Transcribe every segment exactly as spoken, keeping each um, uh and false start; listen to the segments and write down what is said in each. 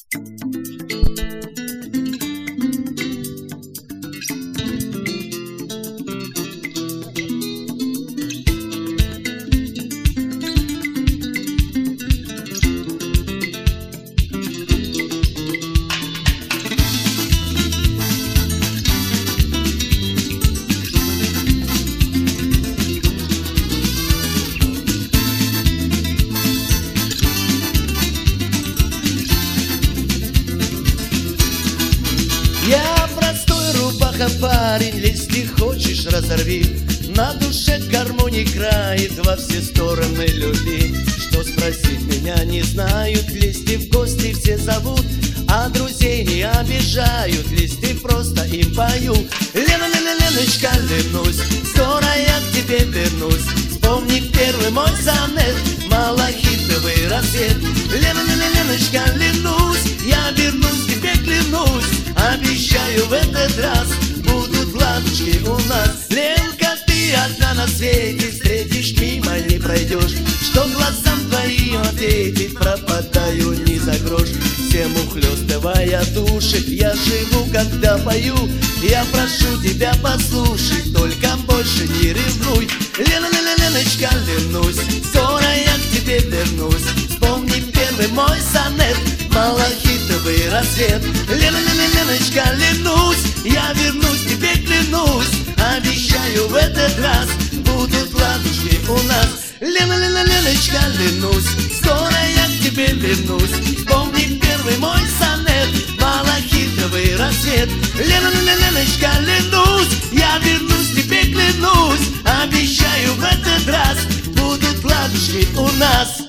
Я простой рубаха парень, если хочешь разорви. На душе гармонии крает, во все стороны люби. Что спросить меня не знают, лезьте в гости все зовут, а друзей не обижают, лезьте просто им пою. Лена, Лена, Леночка, ленусь, скоро я к тебе вернусь. Вспомни первый мой сонет, малахитовый рассвет. Лена, Лена, Леночка, ленусь, я вернусь, тебе клянусь. Обещаю, в этот раз будут ладушки у нас. Ленка, ты одна на свете, встретишь, мимо не пройдешь. Что глазам твоим ответить, пропадаю не за грош. Всем ухлёстывая души, я живу, когда пою. Я прошу тебя, послушай, только больше не ревнуй. Лена, Лена, Леночка, ленусь, скоро я к тебе вернусь. Вспомни первый мой сонет, малахитовый рассвет. Лена, Лена, Леночка, ленусь, я вернусь, тебе клянусь. Обещаю, в этот раз будут ладушки у нас. Лена, Лена, Леночка, ленусь, скоро я к тебе вернусь. Вспомни первый мой сонет, малахитовый рассвет. Лена, Лена, Леночка, ленусь, я вернусь, тебе клянусь. Обещаю, в этот раз будут ладушки у нас.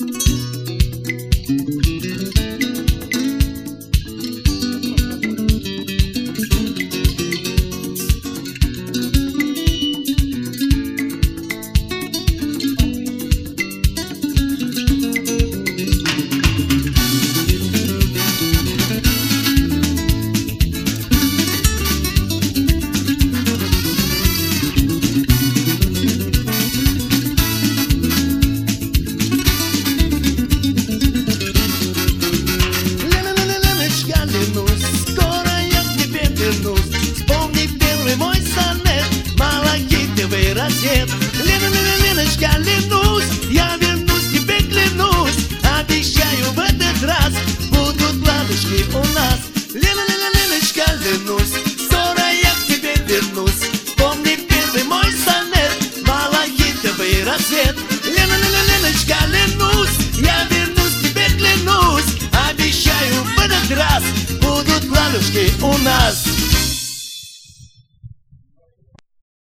Вспомни первый мой сонет, малахитовый рассвет. Лена, Лена, Леночка, ленусь, я вернусь, тебе клянусь. Обещаю, в этот раз будут ладушки у нас. Лена, Лена, Леночка, ленусь, скоро я к тебе вернусь. Вспомни первый мой сонет, малахитовый рассвет. Лена, Лена, Леночка, ленусь, я вернусь, тебе клянусь. Обещаю, в этот раз будут ладушки у нас.